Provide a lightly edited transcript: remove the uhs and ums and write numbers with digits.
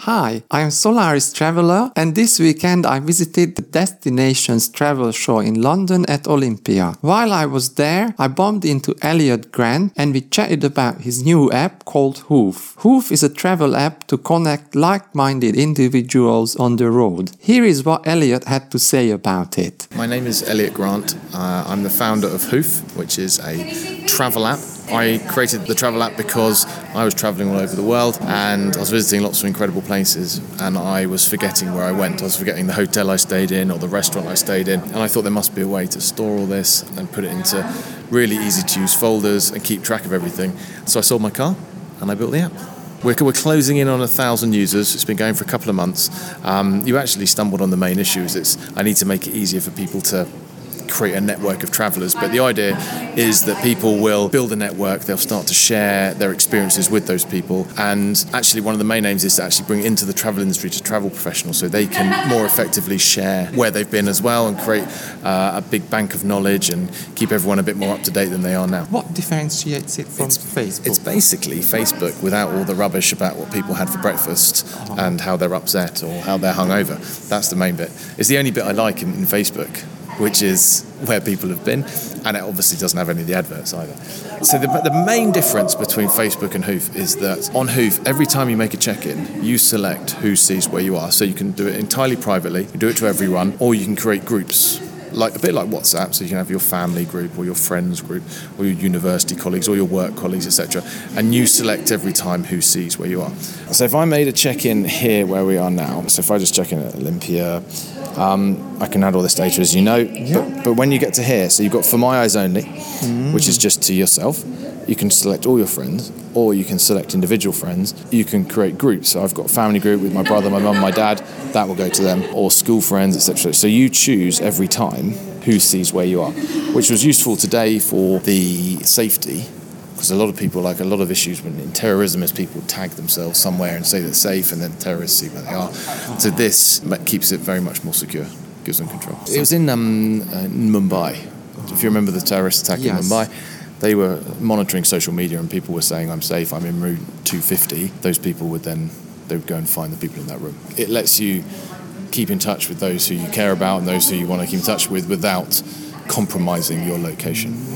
Hi, I'm Solaris Traveller, and this weekend I visited the Destinations Travel Show in London at Olympia. While I was there, I bumped into Elliot Grant and we chatted about his new app called Hoof. Hoof is a travel app to connect like-minded individuals on the road. Here is what Elliot had to say about it. My name is Elliot Grant. I'm the founder of Hoof, which is a travel app. I created the travel app because I was travelling all over the world and I was visiting lots of incredible places and I was forgetting where I went. I was forgetting the hotel I stayed in or the restaurant I stayed in, and I thought there must be a way to store all this and put it into really easy to use folders and keep track of everything. So I sold my car and I built the app. We're closing in on 1,000 users. It's been going for a couple of months. You actually stumbled on the main issues. I need to make it easier for people to create a network of travellers, but the idea is that people will build a network, they'll start to share their experiences with those people, and actually one of the main aims is to actually bring it into the travel industry to travel professionals so they can more effectively share where they've been as well and create a big bank of knowledge and keep everyone a bit more up to date than they are now. What differentiates it from Facebook? It's basically Facebook without all the rubbish about what people had for breakfast and how they're upset or how they're hungover. That's the main bit. It's the only bit I like in Facebook, which is where people have been, and it obviously doesn't have any of the adverts either. So the main difference between Facebook and Hoof is that on Hoof, every time you make a check-in, you select who sees where you are. So you can do it entirely privately, you do it to everyone, or you can create groups, like a bit like WhatsApp, so you can have your family group or your friends group or your university colleagues or your work colleagues, etc. And you select every time who sees where you are. So if I made a check-in here where we are now, so if I just check in at Olympia, I can add all this data as you know, but when you get to here, so you've got For My Eyes Only, which is just to yourself. You can select all your friends, or you can select individual friends. You can create groups. So I've got a family group with my brother, my mum, my dad. That will go to them, or school friends, etc. So you choose every time who sees where you are, which was useful today for the safety, because a lot of people, like a lot of issues in terrorism, is people tag themselves somewhere and say they're safe, and then terrorists see where they are. So this keeps it very much more secure, gives them control. It was in Mumbai. If you remember the terrorist attack in Mumbai, they were monitoring social media and people were saying, I'm safe, I'm en route 250. Those people would go and find the people in that room. It lets you keep in touch with those who you care about and those who you want to keep in touch with without compromising your location.